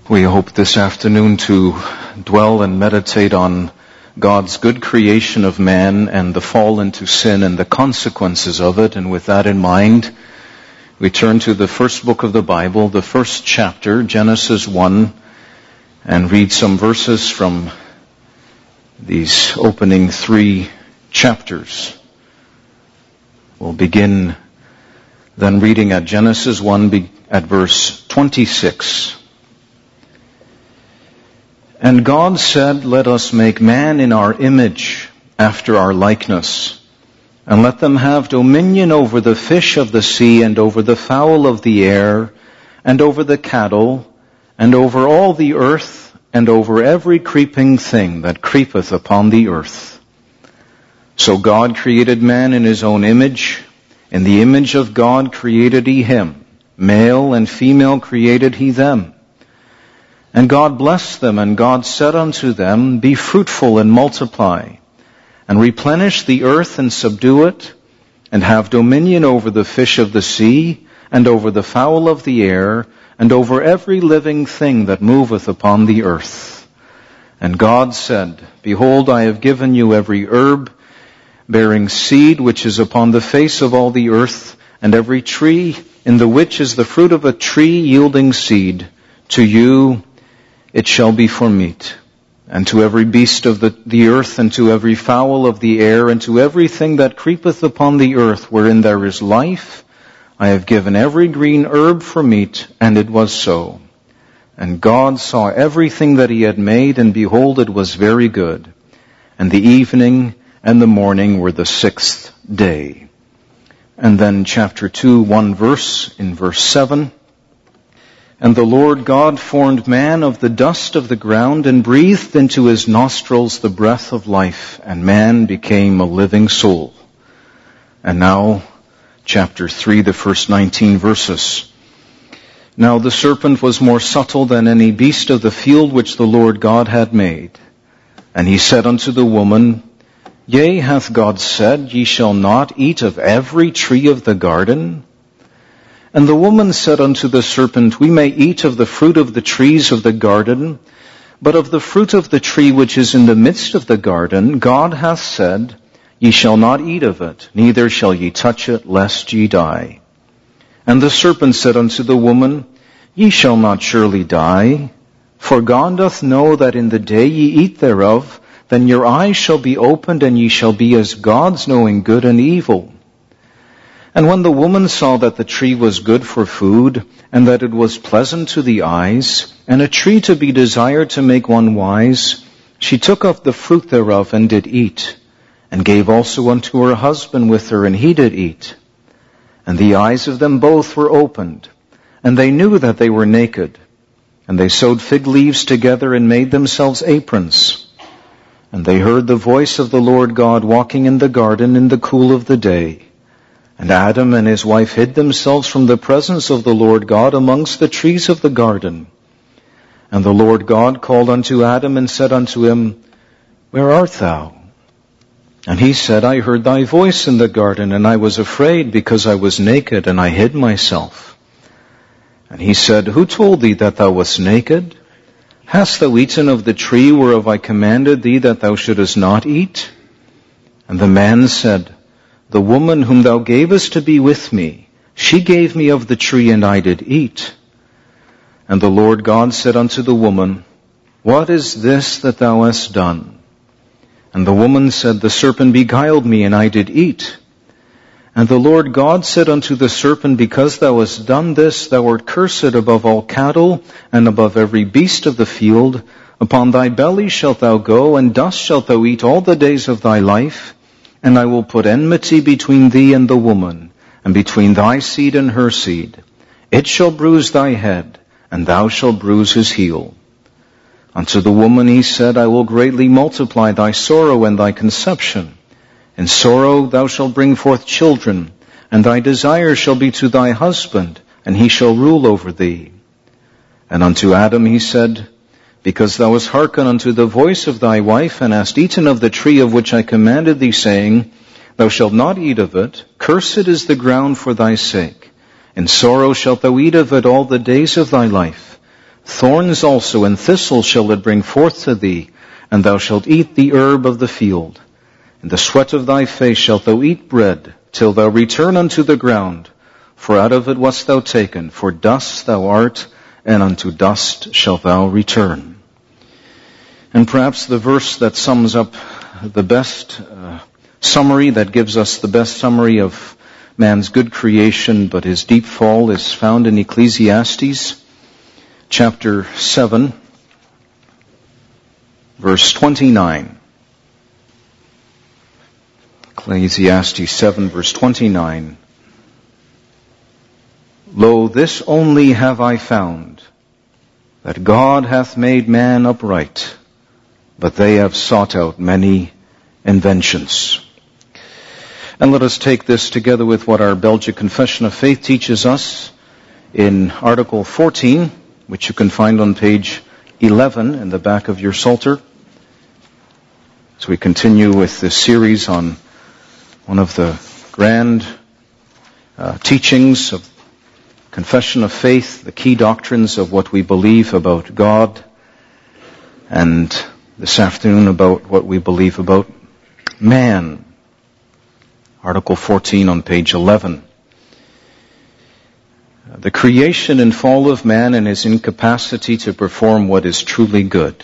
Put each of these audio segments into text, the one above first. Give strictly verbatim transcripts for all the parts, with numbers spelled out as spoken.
We hope this afternoon to dwell and meditate on God's good creation of man and the fall into sin and the consequences of it. And with that in mind, we turn to the first book of the Bible, the first chapter, Genesis one, and read some verses from these opening three chapters. We'll begin then reading at Genesis one at verse twenty-six. And God said, "Let us make man in our image, after our likeness, and let them have dominion over the fish of the sea, and over the fowl of the air, and over the cattle, and over all the earth, and over every creeping thing that creepeth upon the earth." So God created man in his own image. In the image of God created he him. Male and female created he them. And God blessed them, and God said unto them, "Be fruitful and multiply, and replenish the earth and subdue it, and have dominion over the fish of the sea, and over the fowl of the air, and over every living thing that moveth upon the earth." And God said, "Behold, I have given you every herb bearing seed which is upon the face of all the earth, and every tree in the which is the fruit of a tree yielding seed. To you it shall be for meat, and to every beast of the, the earth, and to every fowl of the air, and to everything that creepeth upon the earth, wherein there is life, I have given every green herb for meat." And it was so. And God saw everything that he had made, and behold, it was very good. And the evening and the morning were the sixth day. And then chapter two, one verse, in verse seven. "And the Lord God formed man of the dust of the ground, and breathed into his nostrils the breath of life, and man became a living soul." And now, chapter three, the first nineteen verses. "Now the serpent was more subtle than any beast of the field which the Lord God had made. And he said unto the woman, Yea, hath God said, Ye shall not eat of every tree of the garden? And the woman said unto the serpent, We may eat of the fruit of the trees of the garden, but of the fruit of the tree which is in the midst of the garden, God hath said, Ye shall not eat of it, neither shall ye touch it, lest ye die. And the serpent said unto the woman, Ye shall not surely die, for God doth know that in the day ye eat thereof, then your eyes shall be opened, and ye shall be as gods, knowing good and evil. And when the woman saw that the tree was good for food, and that it was pleasant to the eyes, and a tree to be desired to make one wise, she took of the fruit thereof, and did eat, and gave also unto her husband with her, and he did eat. And the eyes of them both were opened, and they knew that they were naked. And they sewed fig leaves together, and made themselves aprons. And they heard the voice of the Lord God walking in the garden in the cool of the day. And Adam and his wife hid themselves from the presence of the Lord God amongst the trees of the garden. And the Lord God called unto Adam, and said unto him, Where art thou? And he said, I heard thy voice in the garden, and I was afraid, because I was naked, and I hid myself. And he said, Who told thee that thou wast naked? Hast thou eaten of the tree whereof I commanded thee that thou shouldest not eat? And the man said, The woman whom thou gavest to be with me, she gave me of the tree, and I did eat. And the Lord God said unto the woman, What is this that thou hast done? And the woman said, The serpent beguiled me, and I did eat. And the Lord God said unto the serpent, Because thou hast done this, thou art cursed above all cattle, and above every beast of the field. Upon thy belly shalt thou go, and dust shalt thou eat all the days of thy life. And I will put enmity between thee and the woman, and between thy seed and her seed. It shall bruise thy head, and thou shalt bruise his heel. Unto the woman he said, I will greatly multiply thy sorrow and thy conception. In sorrow thou shalt bring forth children, and thy desire shall be to thy husband, and he shall rule over thee. And unto Adam he said, Because thou hast hearkened unto the voice of thy wife, and hast eaten of the tree of which I commanded thee, saying, Thou shalt not eat of it, cursed is the ground for thy sake. In sorrow shalt thou eat of it all the days of thy life. Thorns also and thistles shall it bring forth to thee, and thou shalt eat the herb of the field. In the sweat of thy face shalt thou eat bread, till thou return unto the ground. For out of it wast thou taken, for dust thou art, and unto dust shalt thou return. And perhaps the verse that sums up the best uh, summary, that gives us the best summary of man's good creation but his deep fall, is found in Ecclesiastes chapter seven, verse twenty-nine. Ecclesiastes seven, verse twenty-nine. Lo, this only have I found, that God hath made man upright, but they have sought out many inventions. And let us take this together with what our Belgic Confession of Faith teaches us in Article fourteen, which you can find on page eleven in the back of your Psalter. As we continue with this series on one of the grand uh, teachings of Confession of Faith, the key doctrines of what we believe about God, and this afternoon about what we believe about man. Article fourteen on page eleven. The creation and fall of man and his incapacity to perform what is truly good.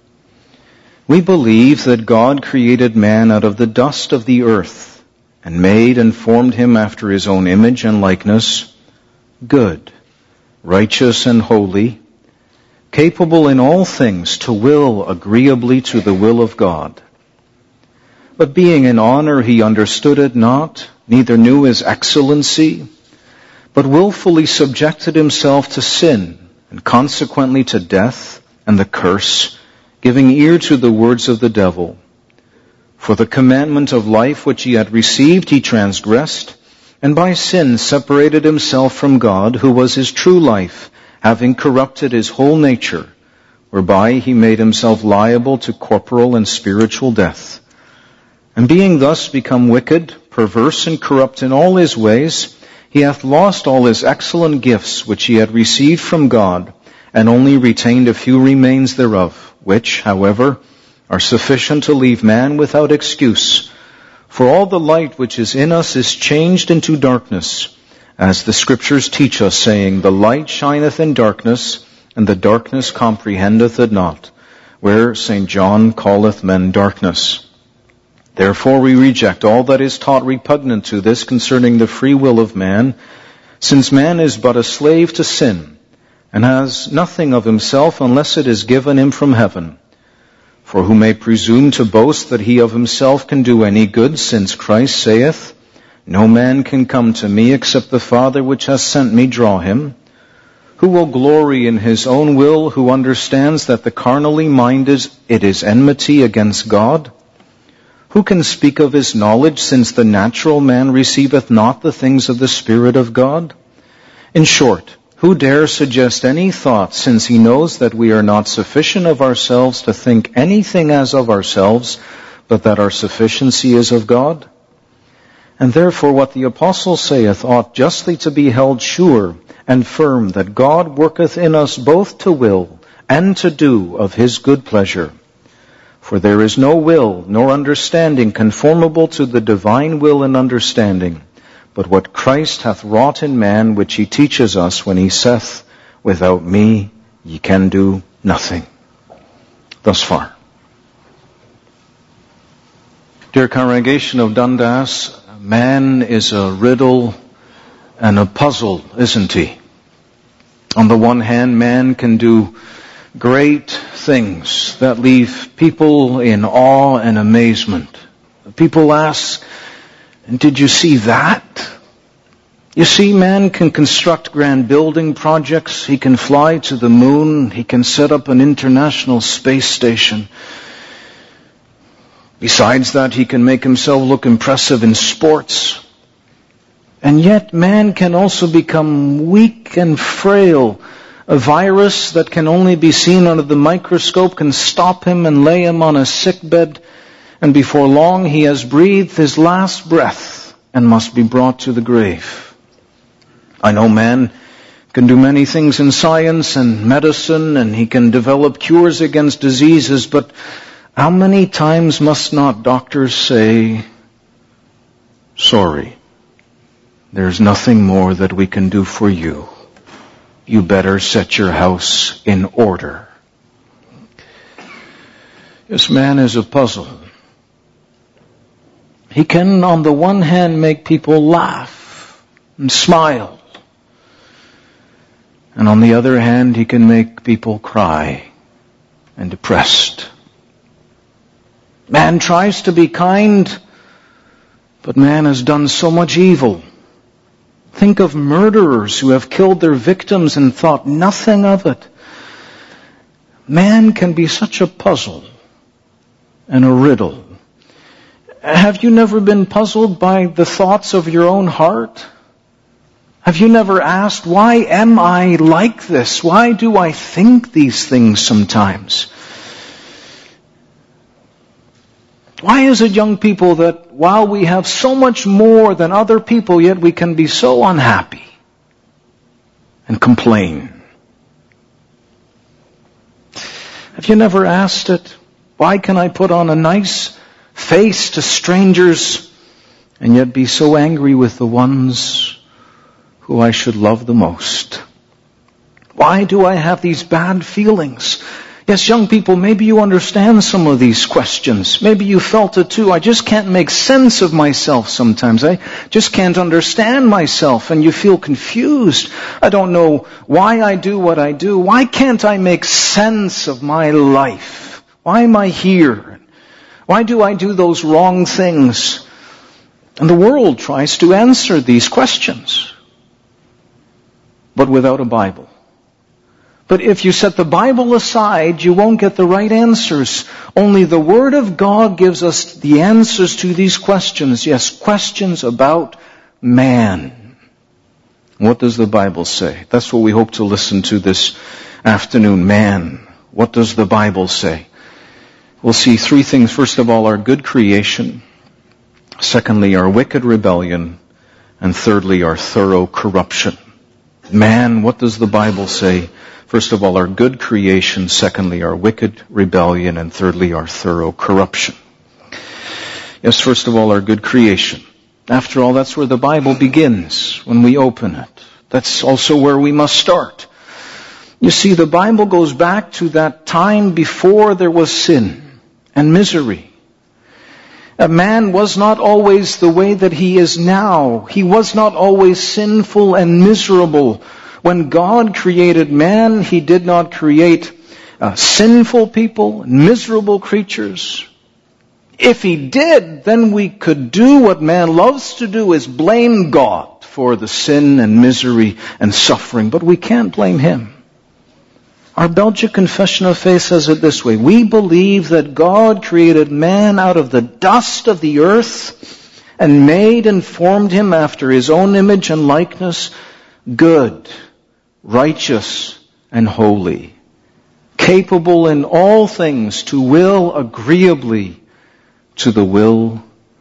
We believe that God created man out of the dust of the earth and made and formed him after his own image and likeness, good, righteous and holy, capable in all things to will agreeably to the will of God. But being in honor, he understood it not, neither knew his excellency, but willfully subjected himself to sin, and consequently to death and the curse, giving ear to the words of the devil. For the commandment of life which he had received he transgressed, and by sin separated himself from God, who was his true life, having corrupted his whole nature, whereby he made himself liable to corporal and spiritual death. And being thus become wicked, perverse, and corrupt in all his ways, he hath lost all his excellent gifts which he had received from God, and only retained a few remains thereof, which, however, are sufficient to leave man without excuse. For all the light which is in us is changed into darkness, as the Scriptures teach us, saying, the light shineth in darkness, and the darkness comprehendeth it not, where Saint John calleth men darkness. Therefore we reject all that is taught repugnant to this concerning the free will of man, since man is but a slave to sin, and has nothing of himself unless it is given him from heaven. For who may presume to boast that he of himself can do any good, since Christ saith, no man can come to me except the Father which has sent me draw him? Who will glory in his own will, who understands that the carnally minded it is enmity against God? Who can speak of his knowledge, since the natural man receiveth not the things of the Spirit of God? In short, who dare suggest any thought, since he knows that we are not sufficient of ourselves to think anything as of ourselves, but that our sufficiency is of God? And therefore what the Apostle saith ought justly to be held sure and firm, that God worketh in us both to will and to do of his good pleasure. For there is no will nor understanding conformable to the divine will and understanding, but what Christ hath wrought in man, which he teaches us when he saith, without me ye can do nothing. Thus far. Dear congregation of Dundas, man is a riddle and a puzzle, isn't he? On the one hand, man can do great things that leave people in awe and amazement. People ask, did you see that? You see, man can construct grand building projects. He can fly to the moon. He can set up an international space station. Besides that, he can make himself look impressive in sports. And yet man can also become weak and frail. A virus that can only be seen under the microscope can stop him and lay him on a sickbed, and before long he has breathed his last breath and must be brought to the grave. I know man can do many things in science and medicine, and he can develop cures against diseases, but how many times must not doctors say, sorry, there's nothing more that we can do for you. You better set your house in order. This man is a puzzle. He can, on the one hand, make people laugh and smile. And on the other hand, he can make people cry and depressed. Man tries to be kind, but man has done so much evil. Think of murderers who have killed their victims and thought nothing of it. Man can be such a puzzle and a riddle. Have you never been puzzled by the thoughts of your own heart? Have you never asked, why am I like this? Why do I think these things sometimes? Why is it, young people, that while we have so much more than other people, yet we can be so unhappy and complain? Have you never asked it, why can I put on a nice face to strangers and yet be so angry with the ones who I should love the most? Why do I have these bad feelings? Yes, young people, maybe you understand some of these questions. Maybe you felt it too. I just can't make sense of myself sometimes. I just can't understand myself, and you feel confused. I don't know why I do what I do. Why can't I make sense of my life? Why am I here? Why do I do those wrong things? And the world tries to answer these questions, but without a Bible. But if you set the Bible aside, you won't get the right answers. Only the Word of God gives us the answers to these questions. Yes, questions about man. What does the Bible say? That's what we hope to listen to this afternoon. Man. What does the Bible say? We'll see three things. First of all, our good creation. Secondly, our wicked rebellion. And thirdly, our thorough corruption. Man, what does the Bible say? First of all, our good creation. Secondly, our wicked rebellion. And thirdly, our thorough corruption. Yes, first of all, our good creation. After all, that's where the Bible begins when we open it. That's also where we must start. You see, the Bible goes back to that time before there was sin and misery. A man was not always the way that he is now. He was not always sinful and miserable. When God created man, He did not create uh, sinful people, miserable creatures. If He did, then we could do what man loves to do, is blame God for the sin and misery and suffering. But we can't blame Him. Our Belgic Confession of Faith says it this way. We believe that God created man out of the dust of the earth and made and formed him after His own image and likeness, good, righteous, and holy, capable in all things to will agreeably to the will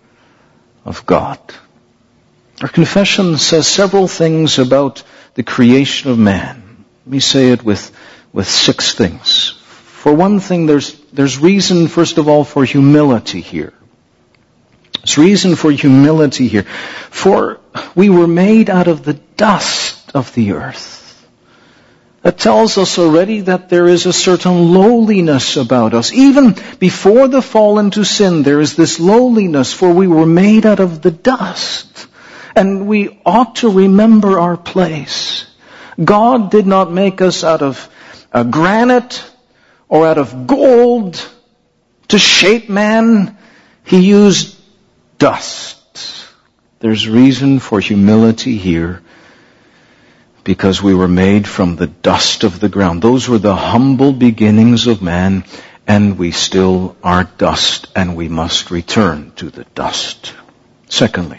of God. Our confession says several things about the creation of man. Let me say it with, with six things. For one thing, there's, there's reason, first of all, for humility here. There's reason for humility here. For we were made out of the dust of the earth. That tells us already that there is a certain lowliness about us. Even before the fall into sin, there is this lowliness, for we were made out of the dust. And we ought to remember our place. God did not make us out of uh, granite or out of gold to shape man. He used dust. There's reason for humility here, because we were made from the dust of the ground. Those were the humble beginnings of man, and we still are dust, and we must return to the dust. Secondly,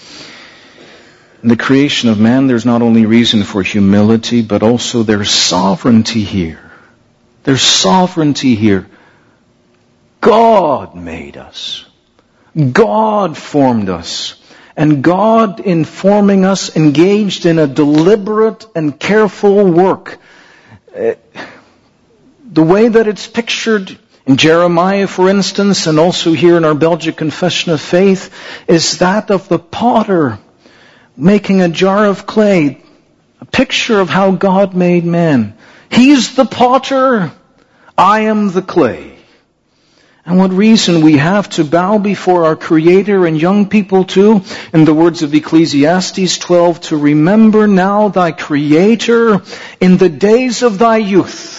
in the creation of man, there's not only reason for humility, but also there's sovereignty here. There's sovereignty here. God made us. God formed us. And God, in forming us, engaged in a deliberate and careful work. Uh, the way that it's pictured in Jeremiah, for instance, and also here in our Belgic Confession of Faith, is that of the potter making a jar of clay. A picture of how God made man. He's the potter. I am the clay. And what reason we have to bow before our Creator, and young people too, in the words of Ecclesiastes twelve, to remember now thy Creator in the days of thy youth.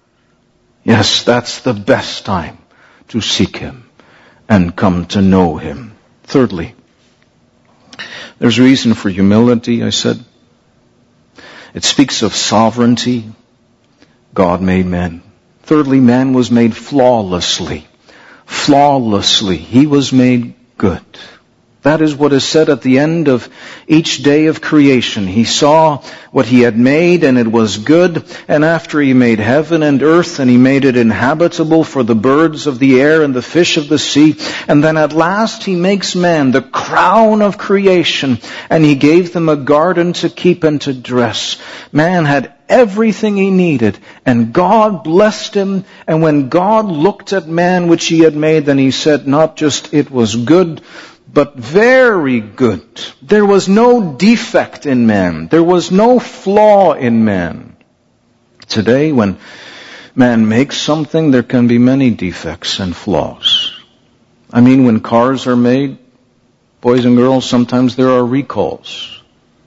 Yes, that's the best time to seek Him and come to know Him. Thirdly, there's reason for humility, I said. It speaks of sovereignty. God made man. Thirdly, man was made flawlessly. Flawlessly. He was made good. That is what is said at the end of each day of creation. He saw what He had made, and it was good. And after He made heaven and earth, and He made it inhabitable for the birds of the air and the fish of the sea. And then at last He makes man the crown of creation, and He gave them a garden to keep and to dress. Man had everything he needed, and God blessed him. And when God looked at man which He had made, then He said not just it was good, but very good. There was no defect in man. There was no flaw in man. Today, when man makes something, there can be many defects and flaws. I mean, when cars are made, boys and girls, sometimes there are recalls.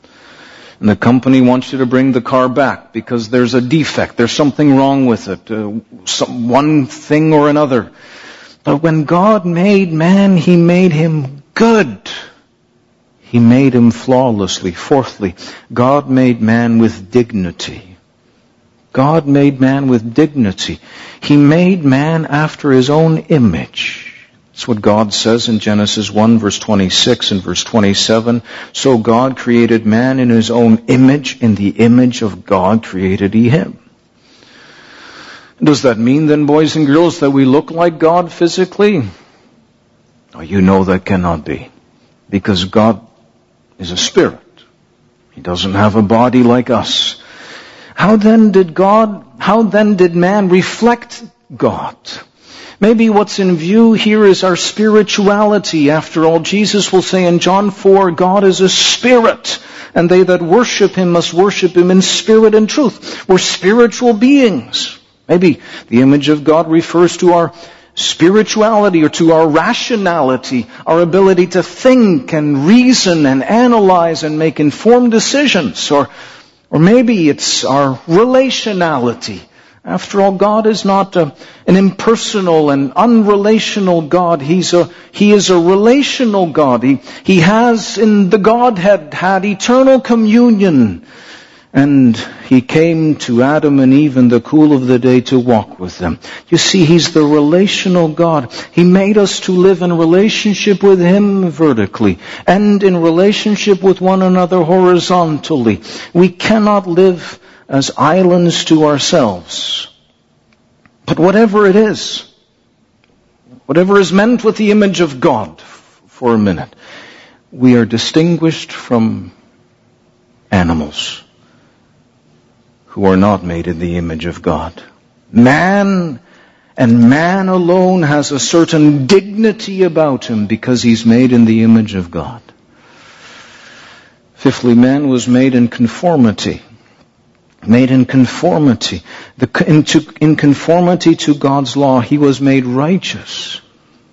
And the company wants you to bring the car back because there's a defect. There's something wrong with it. Uh, some, one thing or another. But when God made man, He made him good. He made him flawlessly. Fourthly, God made man with dignity. God made man with dignity. He made man after His own image. That's what God says in Genesis one, verse twenty-six and verse twenty-seven. So God created man in His own image. In the image of God created He him. Does that mean then, boys and girls, that we look like God physically? Oh, you know that cannot be. Because God is a spirit. He doesn't have a body like us. How then did God, how then did man reflect God? Maybe what's in view here is our spirituality. After all, Jesus will say in John four, God is a spirit, and they that worship Him must worship Him in spirit and truth. We're spiritual beings. Maybe the image of God refers to our spirituality or to our rationality, our ability to think and reason and analyze and make informed decisions. Or, or maybe it's our relationality. After all, God is not a, an impersonal and unrelational God. He's a, He is a relational God. He, he has in the Godhead had eternal communion. And He came to Adam and Eve in the cool of the day to walk with them. You see, He's the relational God. He made us to live in relationship with Him vertically and in relationship with one another horizontally. We cannot live as islands to ourselves. But whatever it is, whatever is meant with the image of God, for a minute, we are distinguished from animals who are not made in the image of God. Man, and man alone, has a certain dignity about him because he's made in the image of God. Fifthly, man was made in conformity. Made in conformity. The, in, to, in conformity to God's law, he was made righteous.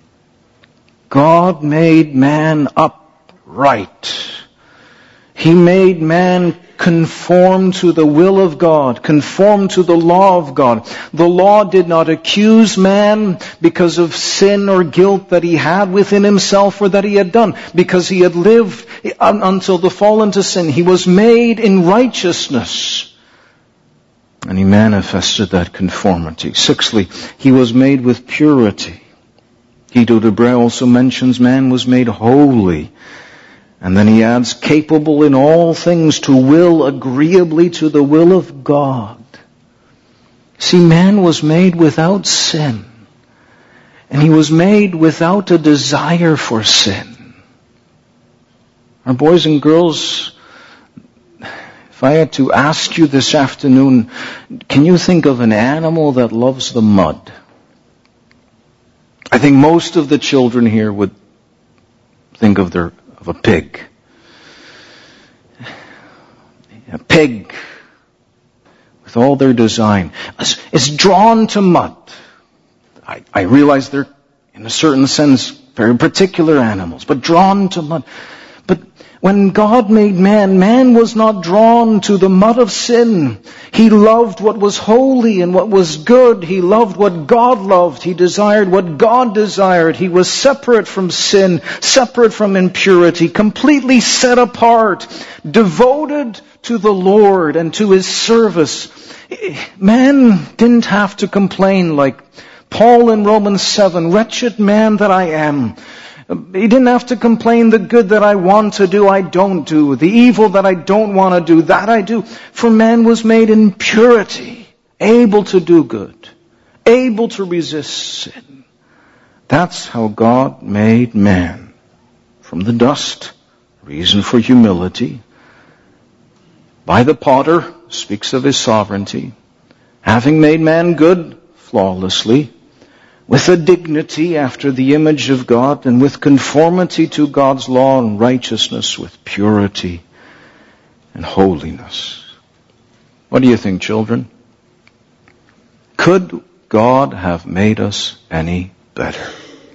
God made man upright. He made man conform to the will of God, conform to the law of God. The law did not accuse man because of sin or guilt that he had within himself or that he had done, because he had lived until the fall into sin. He was made in righteousness, and he manifested that conformity. Sixthly, he was made with purity. Guido de Brès also mentions man was made holy. And then he adds, capable in all things to will agreeably to the will of God. See, man was made without sin. And he was made without a desire for sin. Our boys and girls, if I had to ask you this afternoon, can you think of an animal that loves the mud? I think most of the children here would think of their of a pig. A pig, with all their design, is drawn to mud. I, I realize they're, in a certain sense, very particular animals, but drawn to mud. But when God made man, man was not drawn to the mud of sin. He loved what was holy and what was good. He loved what God loved. He desired what God desired. He was separate from sin, separate from impurity, completely set apart, devoted to the Lord and to His service. Man didn't have to complain like Paul in Romans seven, wretched man that I am. He didn't have to complain, the good that I want to do, I don't do. The evil that I don't want to do, that I do. For man was made in purity, able to do good, able to resist sin. That's how God made man. From the dust, reason for humility. By the potter, speaks of His sovereignty. Having made man good, flawlessly, with a dignity after the image of God, and with conformity to God's law and righteousness, with purity and holiness. What do you think, children? Could God have made us any better?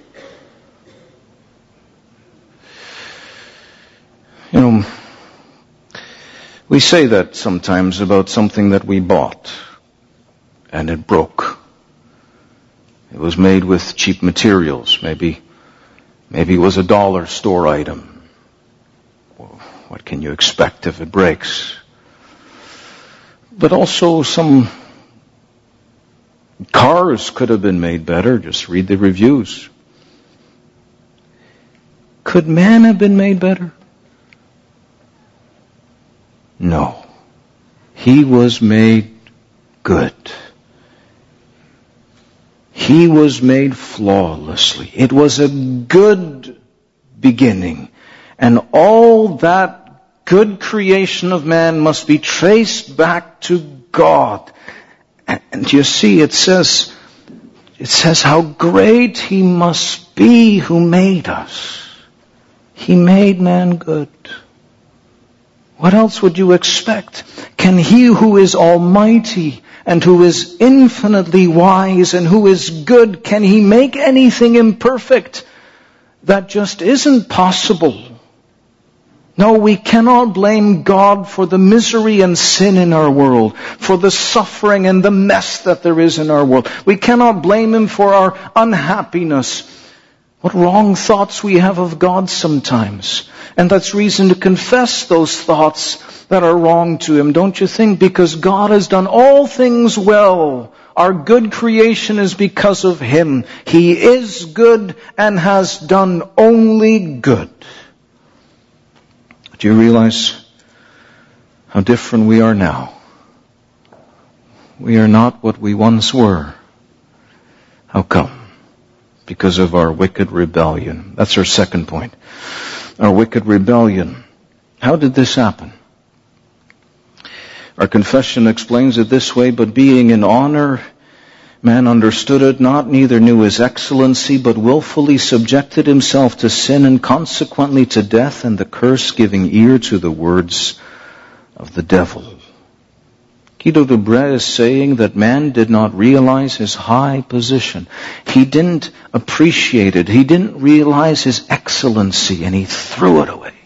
You know, we say that sometimes about something that we bought and it broke. It was made with cheap materials. Maybe, maybe it was a dollar store item. Well, what can you expect if it breaks? But also some cars could have been made better. Just read the reviews. Could man have been made better? No. He was made good. He was made flawlessly. It was a good beginning. And all that good creation of man must be traced back to God. And you see, it says, it says how great He must be who made us. He made man good. What else would you expect? Can He who is almighty and who is infinitely wise and who is good, can He make anything imperfect? That just isn't possible. No, we cannot blame God for the misery and sin in our world, for the suffering and the mess that there is in our world. We cannot blame Him for our unhappiness. What wrong thoughts we have of God sometimes. And that's reason to confess those thoughts that are wrong to Him, don't you think? Because God has done all things well. Our good creation is because of Him. He is good and has done only good. Do you realize how different we are now? We are not what we once were. How come? Because of our wicked rebellion. That's our second point. Our wicked rebellion. How did this happen? Our confession explains it this way, but being in honor, man understood it not, neither knew his excellency, but willfully subjected himself to sin and consequently to death and the curse, giving ear to the words of the devil. Guido de Brès is saying that man did not realize his high position. He didn't appreciate it. He didn't realize his excellency, and he threw it away.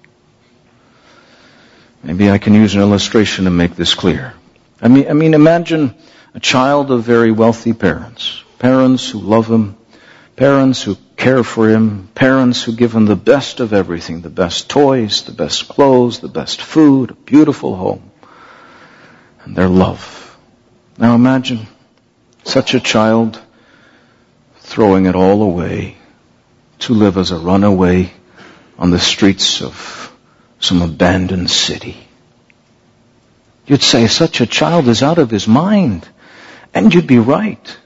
Maybe I can use an illustration to make this clear. I mean, I mean, imagine a child of very wealthy parents. Parents who love him. Parents who care for him. Parents who give him the best of everything. The best toys, the best clothes, the best food, a beautiful home. And their love. Now imagine such a child throwing it all away to live as a runaway on the streets of some abandoned city. You'd say such a child is out of his mind. And you'd be right.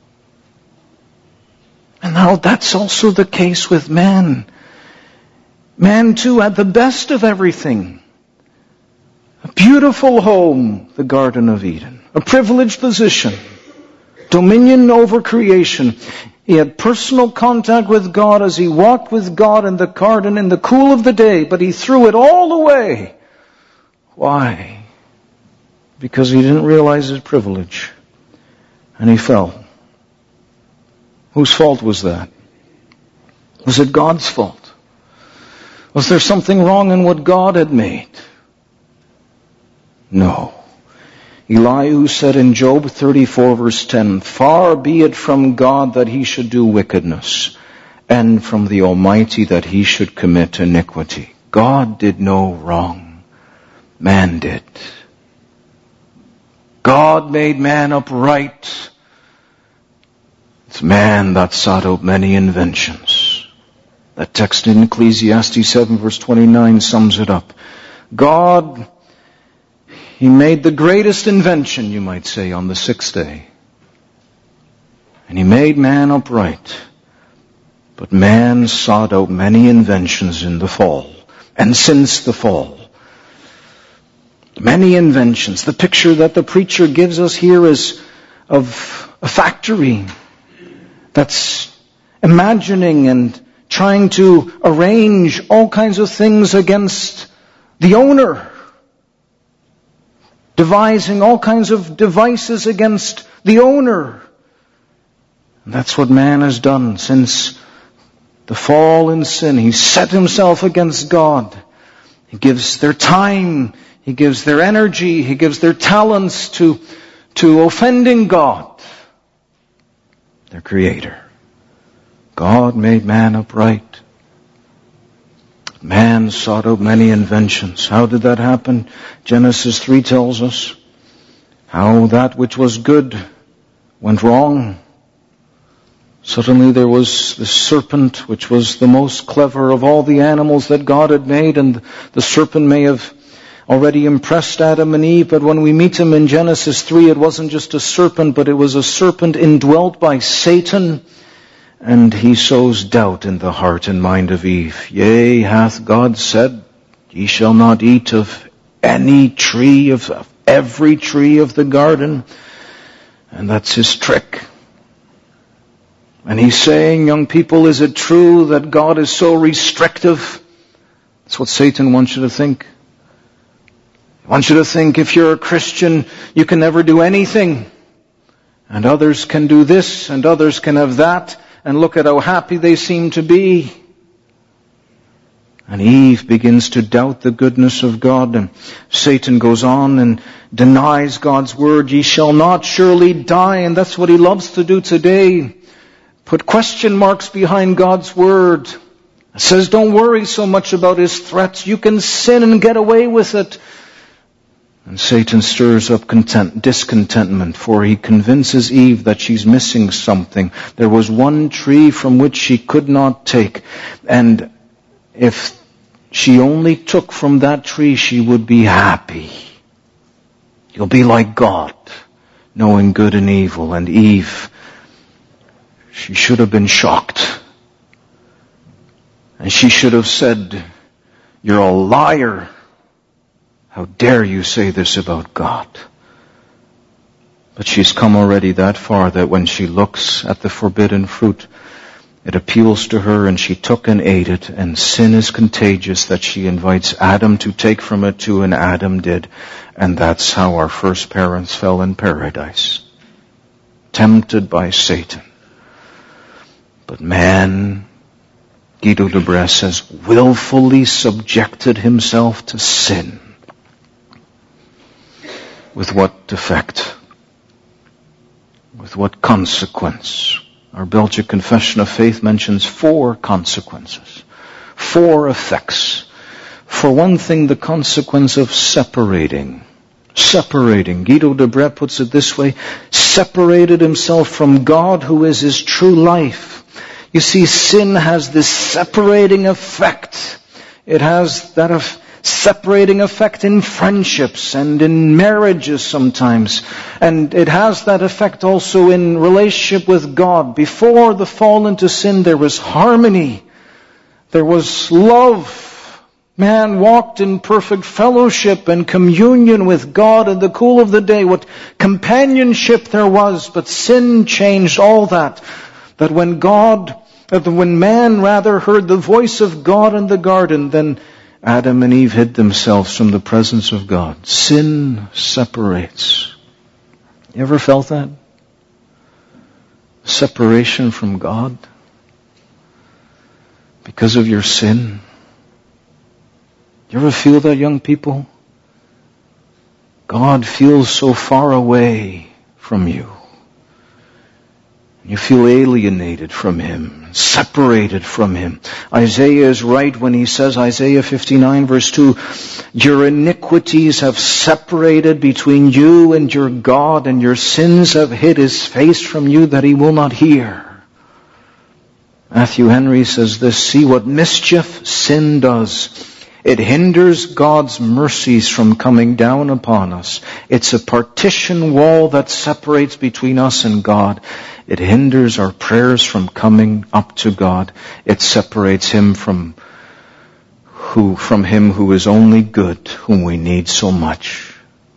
And now that's also the case with man. Man too had the best of everything. A beautiful home, the Garden of Eden. A privileged position. Dominion over creation. He had personal contact with God as he walked with God in the garden in the cool of the day, but he threw it all away. Why? Because he didn't realize his privilege. And he fell. Whose fault was that? Was it God's fault? Was there something wrong in what God had made? No. Elihu said in Job thirty-four verse ten, "Far be it from God that he should do wickedness, and from the Almighty that he should commit iniquity." God did no wrong. Man did. God made man upright. It's man that sought out many inventions. That text in Ecclesiastes seven verse twenty-nine sums it up. God, He made the greatest invention, you might say, on the sixth day. And He made man upright. But man sought out many inventions in the fall. And since the fall. Many inventions. The picture that the preacher gives us here is of a factory that's imagining and trying to arrange all kinds of things against the owner. Devising all kinds of devices against the owner. And that's what man has done since the fall in sin. He set himself against God. He gives their time. He gives their energy. He gives their talents to, to offending God, their Creator. God made man upright. Man sought out many inventions. How did that happen? Genesis three tells us how that which was good went wrong. Suddenly there was the serpent, which was the most clever of all the animals that God had made, and the serpent may have already impressed Adam and Eve, but when we meet him in Genesis three, it wasn't just a serpent, but it was a serpent indwelt by Satan. And he sows doubt in the heart and mind of Eve. Yea, hath God said, ye shall not eat of any tree, of, of every tree of the garden. And that's his trick. And he's saying, young people, is it true that God is so restrictive? That's what Satan wants you to think. He wants you to think if you're a Christian, you can never do anything. And others can do this, and others can have that. And look at how happy they seem to be. And Eve begins to doubt the goodness of God. And Satan goes on and denies God's word. Ye shall not surely die. And that's what he loves to do today. Put question marks behind God's word. It says don't worry so much about his threats. You can sin and get away with it. And Satan stirs up content, discontentment, for he convinces Eve that she's missing something. There was one tree from which she could not take. And if she only took from that tree, she would be happy. You'll be like God, knowing good and evil. And Eve, she should have been shocked. And she should have said, you're a liar. How dare you say this about God? But she's come already that far that when she looks at the forbidden fruit, it appeals to her and she took and ate it, and sin is contagious that she invites Adam to take from it too, and Adam did. And that's how our first parents fell in paradise. Tempted by Satan. But man, Guido de Bresse says, willfully subjected himself to sin. With what effect? With what consequence? Our Belgic Confession of Faith mentions four consequences. Four effects. For one thing, the consequence of separating. Separating. Guido de Bresse puts it this way. Separated himself from God, who is his true life. You see, sin has this separating effect. It has that of separating effect in friendships and in marriages sometimes. And it has that effect also in relationship with God. Before the fall into sin, there was harmony. There was love. Man walked in perfect fellowship and communion with God in the cool of the day. What companionship there was, but sin changed all that. That when God, that when man rather heard the voice of God in the garden, then Adam and Eve hid themselves from the presence of God. Sin separates. You ever felt that? Separation from God because of your sin. You ever feel that, young people? God feels so far away from you. You feel alienated from Him, separated from Him. Isaiah is right when he says, Isaiah fifty-nine verse two, your iniquities have separated between you and your God, and your sins have hid His face from you that He will not hear. Matthew Henry says this, see what mischief sin does. It hinders God's mercies from coming down upon us. It's a partition wall that separates between us and God. It hinders our prayers from coming up to God. It separates Him from who, from Him who is only good, whom we need so much.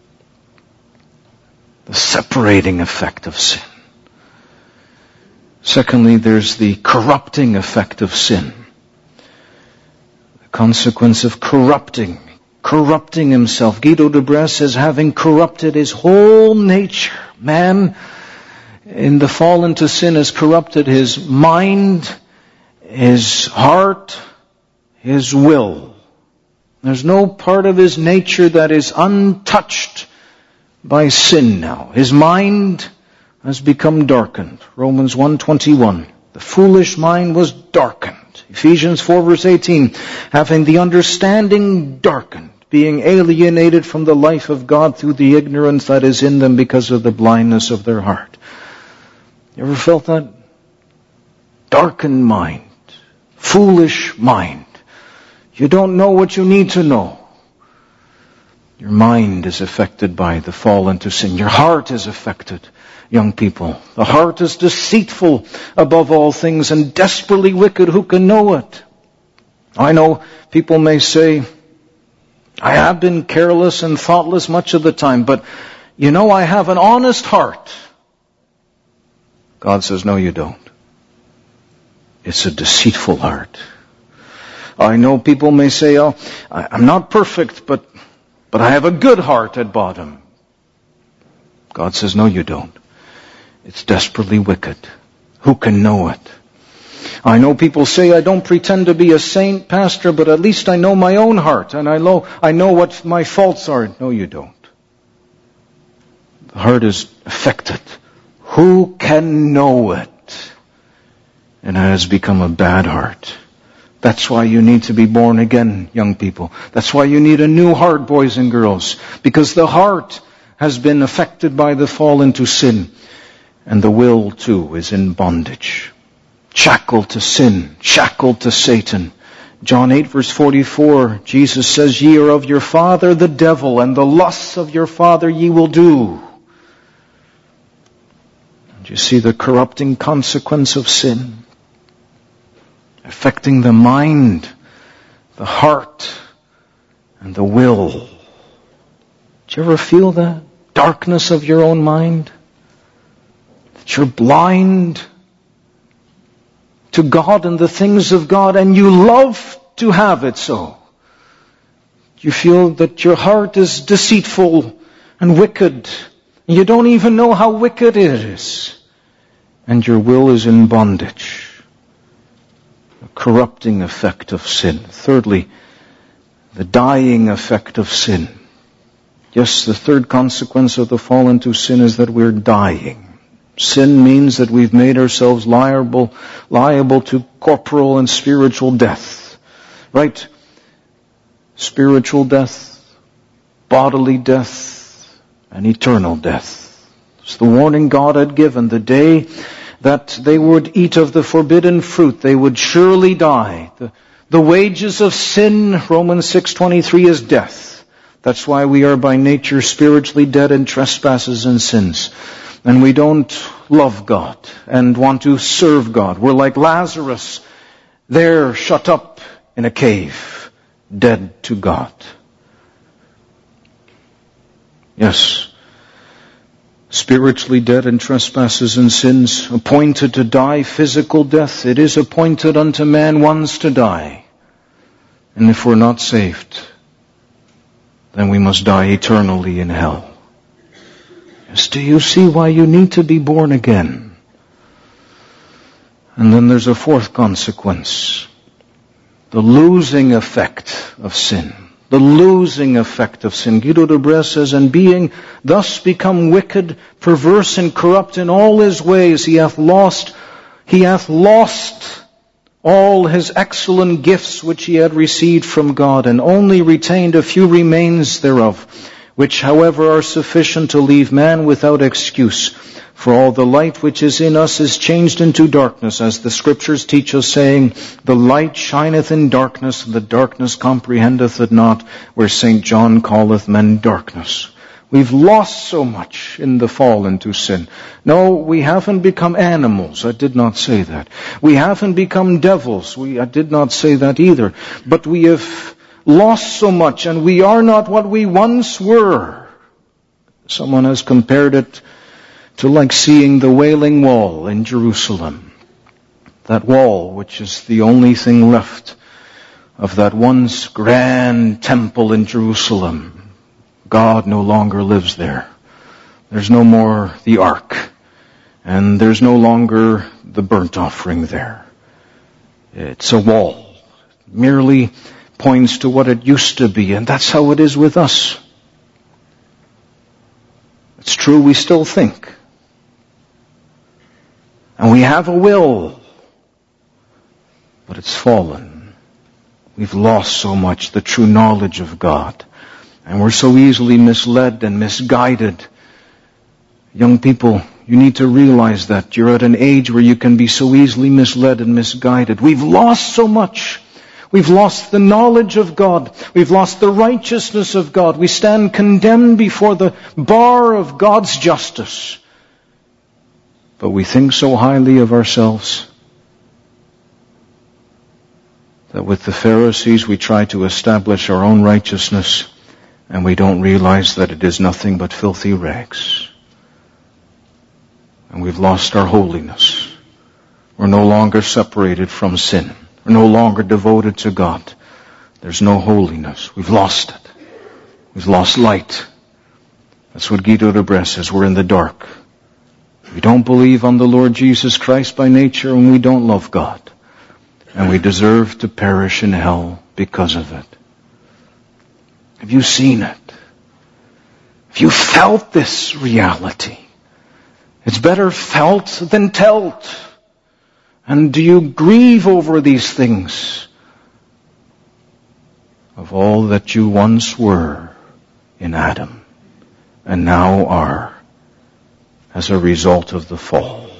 The separating effect of sin. Secondly, there's the corrupting effect of sin. Consequence of corrupting, corrupting himself. Guido de Bresse says, having corrupted his whole nature, man in the fall into sin has corrupted his mind, his heart, his will. There's no part of his nature that is untouched by sin now. His mind has become darkened. Romans one twenty-one. The foolish mind was darkened. Ephesians four verse eighteen, having the understanding darkened, being alienated from the life of God through the ignorance that is in them because of the blindness of their heart. You ever felt that? Darkened mind, foolish mind. You don't know what you need to know. Your mind is affected by the fall into sin. Your heart is affected. Young people, the heart is deceitful above all things and desperately wicked. Who can know it? I know people may say, I have been careless and thoughtless much of the time, but you know I have an honest heart. God says, no, you don't. It's a deceitful heart. I know people may say, oh, I'm not perfect, but, but I have a good heart at bottom. God says, no, you don't. It's desperately wicked. Who can know it? I know people say, I don't pretend to be a saint, pastor, but at least I know my own heart, and I know, I know what my faults are. No, you don't. The heart is affected. Who can know it? And it has become a bad heart. That's why you need to be born again, young people. That's why you need a new heart, boys and girls. Because the heart has been affected by the fall into sin. And the will, too, is in bondage. Shackled to sin, shackled to Satan. John eight verse forty-four, Jesus says, ye are of your father the devil, and the lusts of your father ye will do. And you see the corrupting consequence of sin. Affecting the mind, the heart, and the will. Did you ever feel that? Darkness of your own mind? You're blind to God and the things of God, and you love to have it so. You feel that your heart is deceitful and wicked, and you don't even know how wicked it is. And your will is in bondage. A corrupting effect of sin. Thirdly, the dying effect of sin. Yes, the third consequence of the fall into sin is that we're dying. Sin means that we've made ourselves liable, liable to corporal and spiritual death. Right? Spiritual death, bodily death, and eternal death. It's the warning God had given. The day that they would eat of the forbidden fruit, they would surely die. The, the wages of sin, Romans six twenty-three, is death. That's why we are by nature spiritually dead in trespasses and sins. And we don't love God and want to serve God. We're like Lazarus, there shut up in a cave, dead to God. Yes, spiritually dead in trespasses and sins, appointed to die physical death. It is appointed unto man once to die. And if we're not saved, then we must die eternally in hell. Yes, do you see why you need to be born again? And then there's a fourth consequence. The losing effect of sin. The losing effect of sin. Guido de Brès says, and being thus become wicked, perverse and corrupt in all his ways, he hath lost, he hath lost all his excellent gifts which he had received from God, and only retained a few remains thereof, which however are sufficient to leave man without excuse. For all the light which is in us is changed into darkness, as the Scriptures teach us, saying, the light shineth in darkness, and the darkness comprehendeth it not, where Saint John calleth men darkness. We've lost so much in the fall into sin. No, we haven't become animals. I did not say that. We haven't become devils. We, I did not say that either. But we have lost so much, and we are not what we once were. Someone has compared it to like seeing the Wailing Wall in Jerusalem. That wall, which is the only thing left of that once grand temple in Jerusalem. God no longer lives there. There's no more the ark. And there's no longer the burnt offering there. It's a wall. It merely points to what it used to be, and that's how it is with us. It's true, we still think. And we have a will, but it's fallen. We've lost so much, the true knowledge of God. And we're so easily misled and misguided. Young people, you need to realize that you're at an age where you can be so easily misled and misguided. We've lost so much. We've lost the knowledge of God. We've lost the righteousness of God. We stand condemned before the bar of God's justice. But we think so highly of ourselves that with the Pharisees we try to establish our own righteousness, and we don't realize that it is nothing but filthy rags. And we've lost our holiness. We're no longer separated from sin. We're no longer devoted to God. There's no holiness. We've lost it. We've lost light. That's what Guido de Brès says. We're in the dark. We don't believe on the Lord Jesus Christ by nature, and we don't love God. And we deserve to perish in hell because of it. Have you seen it? Have you felt this reality? It's better felt than telt. And do you grieve over these things? Of all that you once were in Adam, and now are, as a result of the fall.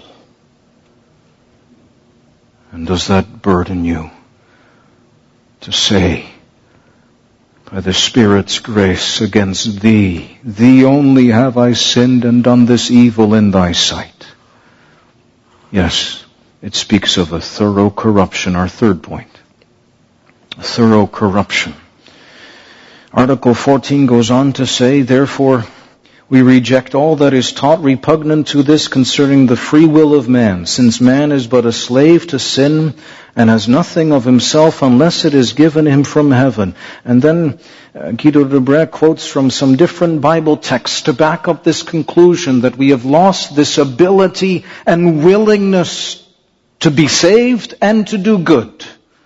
And does that burden you to say, by the Spirit's grace against thee, thee only have I sinned and done this evil in thy sight? Yes, it speaks of a thorough corruption, our third point. A thorough corruption. Article fourteen goes on to say, therefore, we reject all that is taught repugnant to this concerning the free will of man, since man is but a slave to sin and has nothing of himself unless it is given him from heaven. And then uh, Guido de Brès quotes from some different Bible texts to back up this conclusion that we have lost this ability and willingness to be saved and to do good.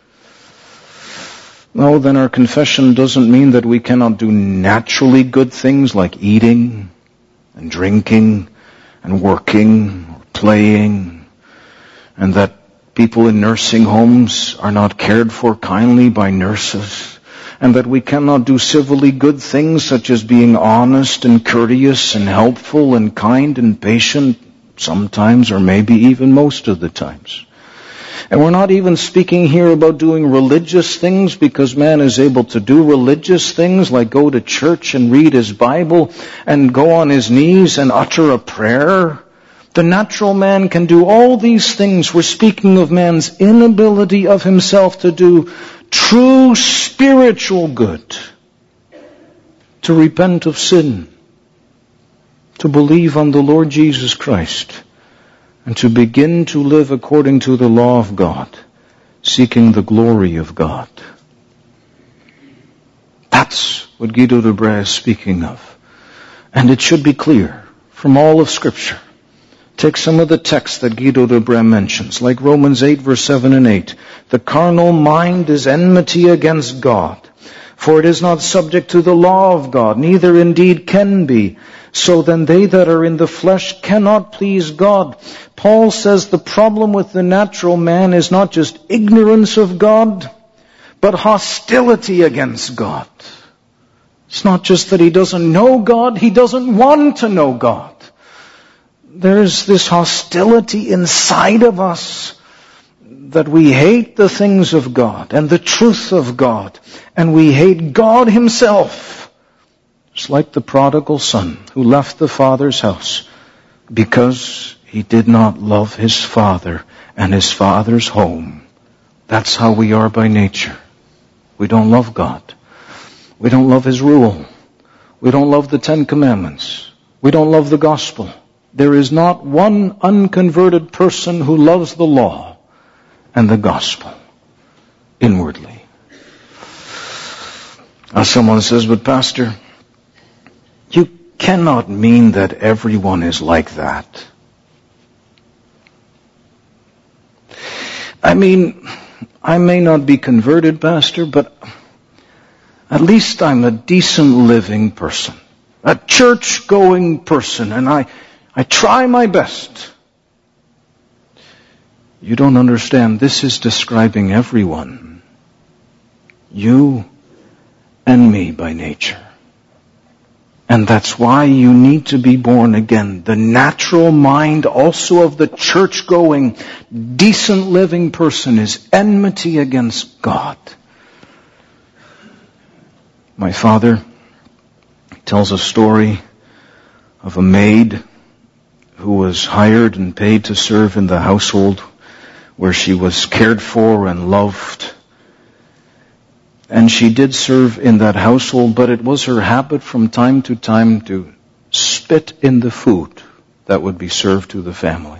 No, then our confession doesn't mean that we cannot do naturally good things like eating and drinking and working or playing, and that people in nursing homes are not cared for kindly by nurses, and that we cannot do civilly good things such as being honest and courteous and helpful and kind and patient sometimes, or maybe even most of the times. And we're not even speaking here about doing religious things, because man is able to do religious things like go to church and read his Bible and go on his knees and utter a prayer. The natural man can do all these things. We're speaking of man's inability of himself to do true spiritual good, to repent of sin, to believe on the Lord Jesus Christ, and to begin to live according to the law of God, seeking the glory of God. That's what Guido de Brès is speaking of. And it should be clear from all of Scripture. Take some of the texts that Guido de Brès mentions, like Romans eight, verse seven and eight. The carnal mind is enmity against God, for it is not subject to the law of God, neither indeed can be. So then they that are in the flesh cannot please God. Paul says the problem with the natural man is not just ignorance of God, but hostility against God. It's not just that he doesn't know God, he doesn't want to know God. There's this hostility inside of us that we hate the things of God and the truth of God, and we hate God himself. It's like the prodigal son who left the father's house because he did not love his father and his father's home. That's how we are by nature. We don't love God. We don't love his rule. We don't love the Ten Commandments. We don't love the gospel. There is not one unconverted person who loves the law and the gospel inwardly. Now someone says, but Pastor, you cannot mean that everyone is like that. I mean, I may not be converted, Pastor, but at least I'm a decent living person, a church-going person, and I, I try my best. You don't understand. This is describing everyone. You and me by nature. And that's why you need to be born again. The natural mind also of the church-going, decent living person is enmity against God. My father tells a story of a maid who was hired and paid to serve in the household where she was cared for and loved. And she did serve in that household, but it was her habit from time to time to spit in the food that would be served to the family.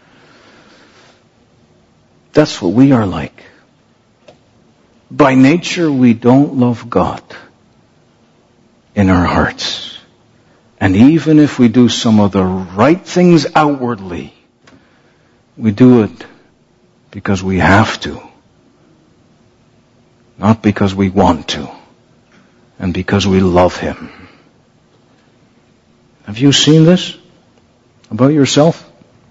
That's what we are like. By nature, we don't love God in our hearts. And even if we do some of the right things outwardly, we do it because we have to. Not because we want to. And because we love him. Have you seen this about yourself?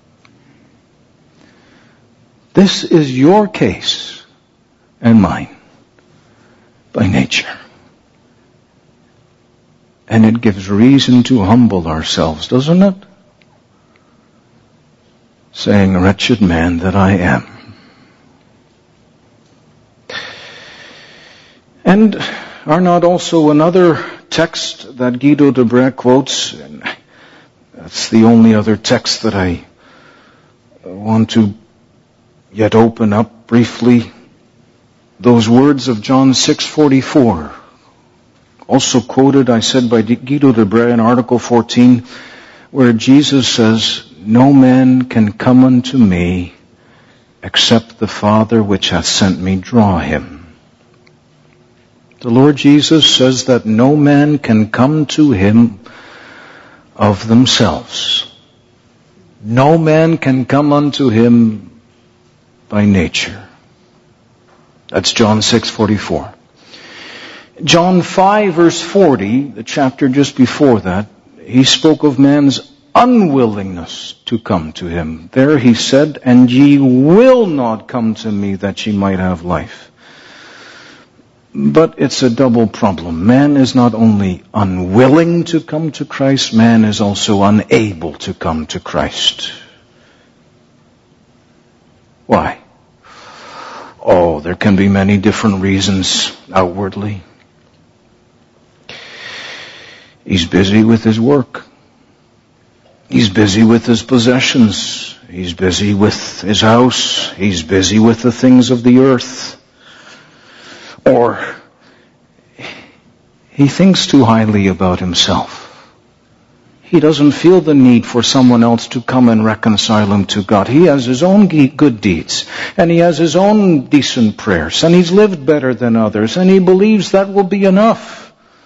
This is your case and mine by nature. And it gives reason to humble ourselves, doesn't it? Saying, wretched man that I am. And are not also another text that Guido de Brès quotes, and that's the only other text that I want to yet open up briefly, those words of John six forty-four. Also quoted, I said, by Guido de Brès in Article fourteen, where Jesus says, no man can come unto me except the Father which hath sent me draw him. The Lord Jesus says that no man can come to him of themselves. No man can come unto him by nature. That's John six forty-four. John five verse forty, the chapter just before that, he spoke of man's unwillingness to come to him. There he said, and ye will not come to me that ye might have life. But it's a double problem. Man is not only unwilling to come to Christ, man is also unable to come to Christ. Why? Oh, there can be many different reasons outwardly. He's busy with his work. He's busy with his possessions. He's busy with his house. He's busy with the things of the earth. Or he thinks too highly about himself. He doesn't feel the need for someone else to come and reconcile him to God. He has his own good deeds, and he has his own decent prayers, and he's lived better than others, and he believes that will be enough.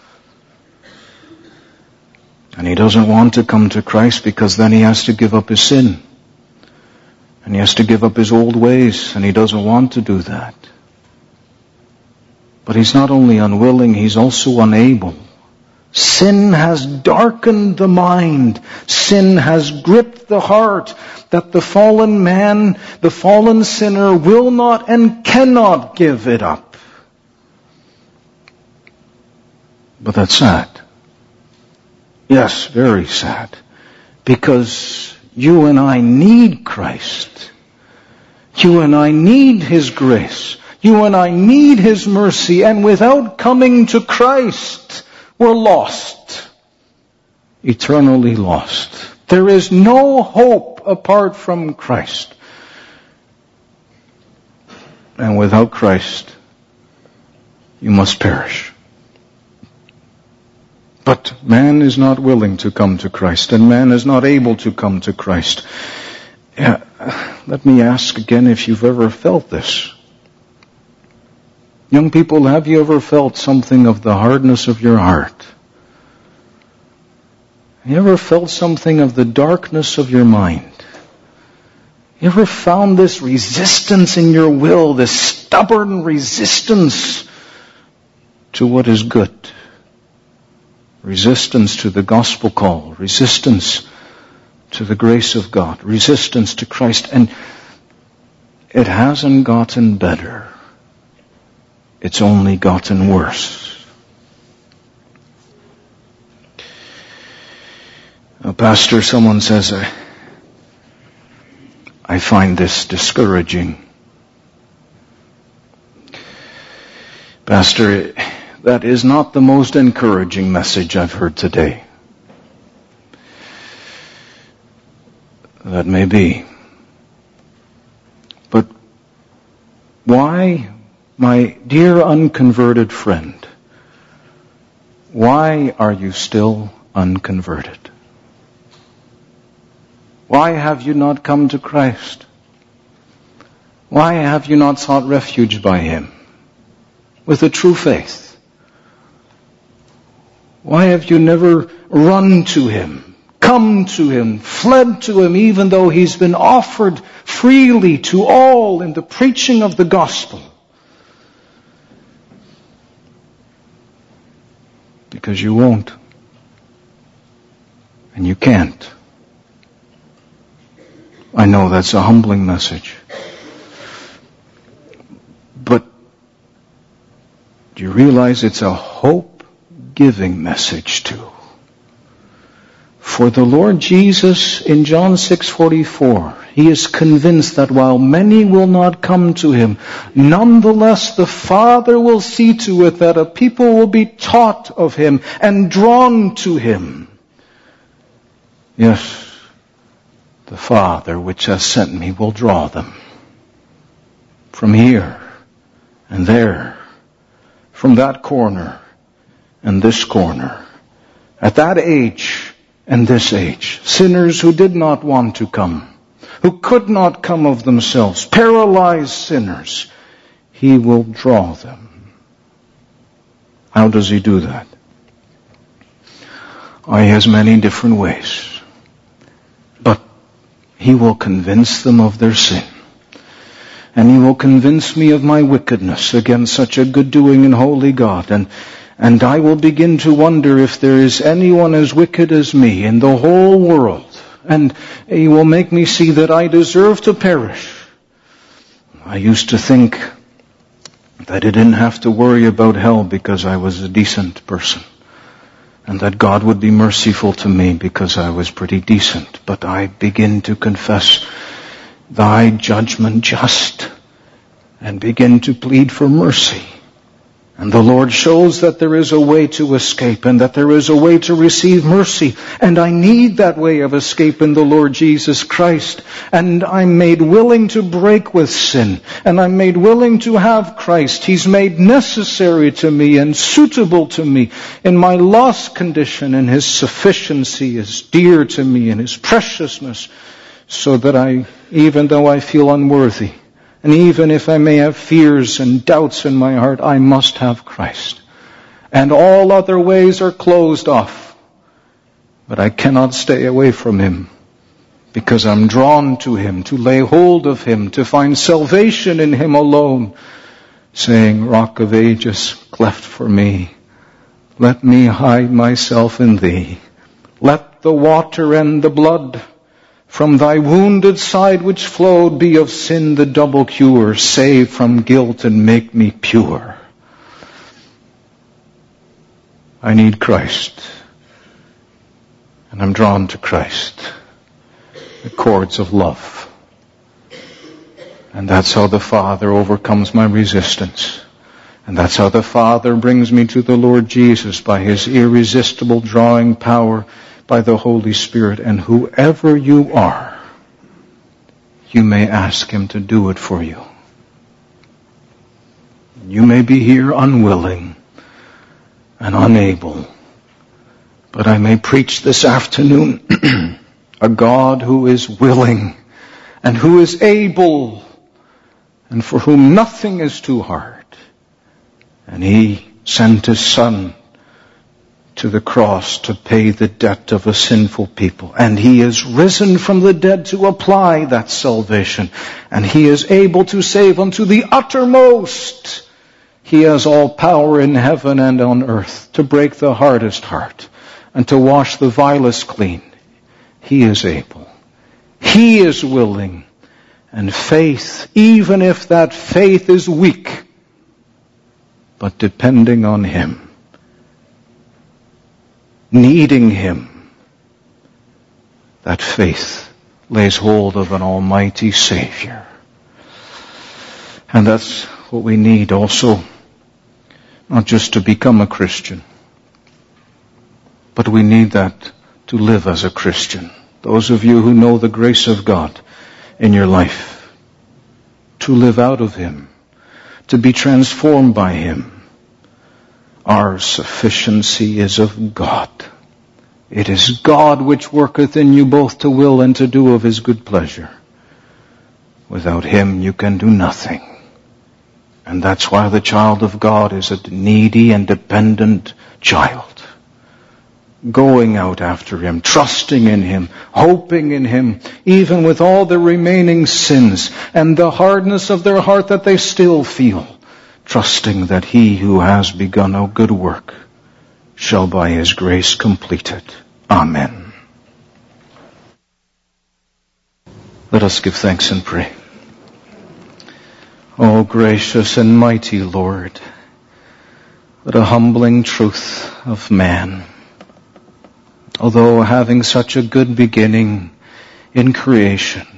And he doesn't want to come to Christ because then he has to give up his sin. And he has to give up his old ways, and he doesn't want to do that. But he's not only unwilling, he's also unable. Sin has darkened the mind. Sin has gripped the heart that the fallen man, the fallen sinner will not and cannot give it up. But that's sad. Yes, very sad. Because you and I need Christ. You and I need His grace. You and I need His mercy. And without coming to Christ, we're lost. Eternally lost. There is no hope apart from Christ. And without Christ, you must perish. But man is not willing to come to Christ, and man is not able to come to Christ. Yeah, let me ask again if you've ever felt this. Young people, have you ever felt something of the hardness of your heart? Have you ever felt something of the darkness of your mind? You ever found this resistance in your will, this stubborn resistance to what is good? Resistance to the gospel call, resistance to the grace of God, resistance to Christ, and it hasn't gotten better. It's only gotten worse. Now, Pastor, someone says, I, I find this discouraging. Pastor, that is not the most encouraging message I've heard today. That may be. But why, my dear unconverted friend, why are you still unconverted? Why have you not come to Christ? Why have you not sought refuge by Him with a true faith? Why have you never run to Him, come to Him, fled to Him, even though He's been offered freely to all in the preaching of the gospel? Because you won't. And you can't. I know that's a humbling message. But do you realize it's a hope-giving message too? For the Lord Jesus in John six forty-four, He is convinced that while many will not come to Him, nonetheless the Father will see to it that a people will be taught of Him and drawn to Him. Yes, the Father which has sent me will draw them from here and there, from that corner and this corner, at that age and this age. Sinners who did not want to come, who could not come of themselves, paralyzed sinners, He will draw them. How does He do that? Oh, He has many different ways. But He will convince them of their sin. And He will convince me of my wickedness against such a good-doing and holy God. And, and I will begin to wonder if there is anyone as wicked as me in the whole world. And He will make me see that I deserve to perish. I used to think that I didn't have to worry about hell because I was a decent person. And that God would be merciful to me because I was pretty decent. But I begin to confess, Thy judgment just, and begin to plead for mercy. And the Lord shows that there is a way to escape and that there is a way to receive mercy. And I need that way of escape in the Lord Jesus Christ. And I'm made willing to break with sin. And I'm made willing to have Christ. He's made necessary to me and suitable to me in my lost condition. And His sufficiency is dear to me and His preciousness. So that I, even though I feel unworthy, and even if I may have fears and doubts in my heart, I must have Christ. And all other ways are closed off. But I cannot stay away from Him, because I'm drawn to Him, to lay hold of Him, to find salvation in Him alone, saying, Rock of Ages, cleft for me, let me hide myself in Thee. Let the water and the blood from Thy wounded side which flowed be of sin the double cure. Save from guilt and make me pure. I need Christ. And I'm drawn to Christ. The cords of love. And that's how the Father overcomes my resistance. And that's how the Father brings me to the Lord Jesus by His irresistible drawing power, by the Holy Spirit. And whoever you are, you may ask Him to do it for you. You may be here unwilling and unable, but I may preach this afternoon a God who is willing and who is able and for whom nothing is too hard. And He sent His Son to the cross to pay the debt of a sinful people. And He is risen from the dead to apply that salvation. And He is able to save unto the uttermost. He has all power in heaven and on earth to break the hardest heart and to wash the vilest clean. He is able. He is willing. And faith, even if that faith is weak, but depending on Him, needing Him, that faith lays hold of an almighty Savior. And that's what we need also, not just to become a Christian, but we need that to live as a Christian. Those of you who know the grace of God in your life, to live out of Him, to be transformed by Him. Our sufficiency is of God. It is God which worketh in you both to will and to do of His good pleasure. Without Him you can do nothing. And that's why the child of God is a needy and dependent child. Going out after Him, trusting in Him, hoping in Him, even with all the remaining sins and the hardness of their heart that they still feel. Trusting that He who has begun a good work shall by His grace complete it. Amen. Let us give thanks and pray. O gracious and mighty Lord, what a humbling truth of man. Although having such a good beginning in creation,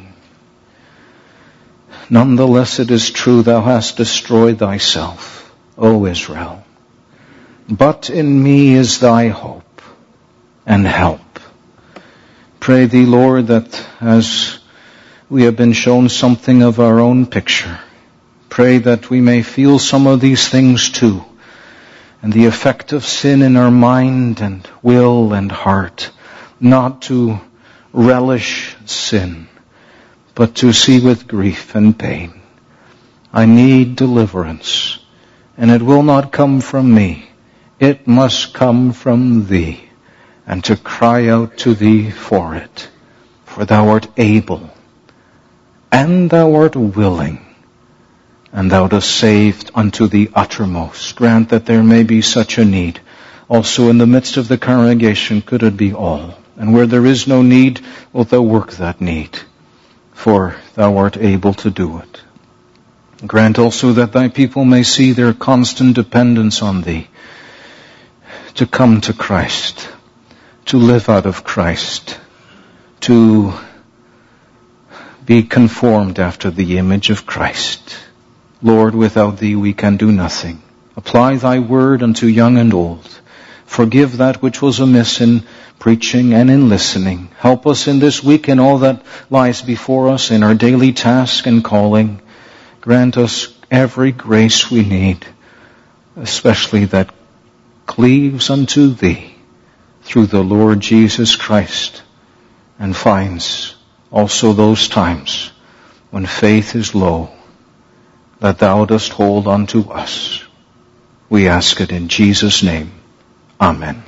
nonetheless it is true Thou hast destroyed Thyself, O Israel. But in me is Thy hope and help. Pray Thee, Lord, that as we have been shown something of our own picture, pray that we may feel some of these things too, and the effect of sin in our mind and will and heart, not to relish sin, but to see with grief and pain. I need deliverance, and it will not come from me. It must come from Thee, and to cry out to Thee for it. For Thou art able, and Thou art willing, and Thou dost save unto the uttermost. Grant that there may be such a need. Also in the midst of the congregation, could it be all? And where there is no need, wilt Thou work that need? For Thou art able to do it. Grant also that Thy people may see their constant dependence on Thee, to come to Christ, to live out of Christ, to be conformed after the image of Christ. Lord, without Thee we can do nothing. Apply thy word unto young and old. Forgive that which was amiss in preaching and in listening. Help us in this week and all that lies before us in our daily task and calling. Grant us every grace we need, especially that cleaves unto thee through the Lord Jesus Christ, and finds also those times when faith is low, that thou dost hold unto us. We ask it in Jesus' name. Amen.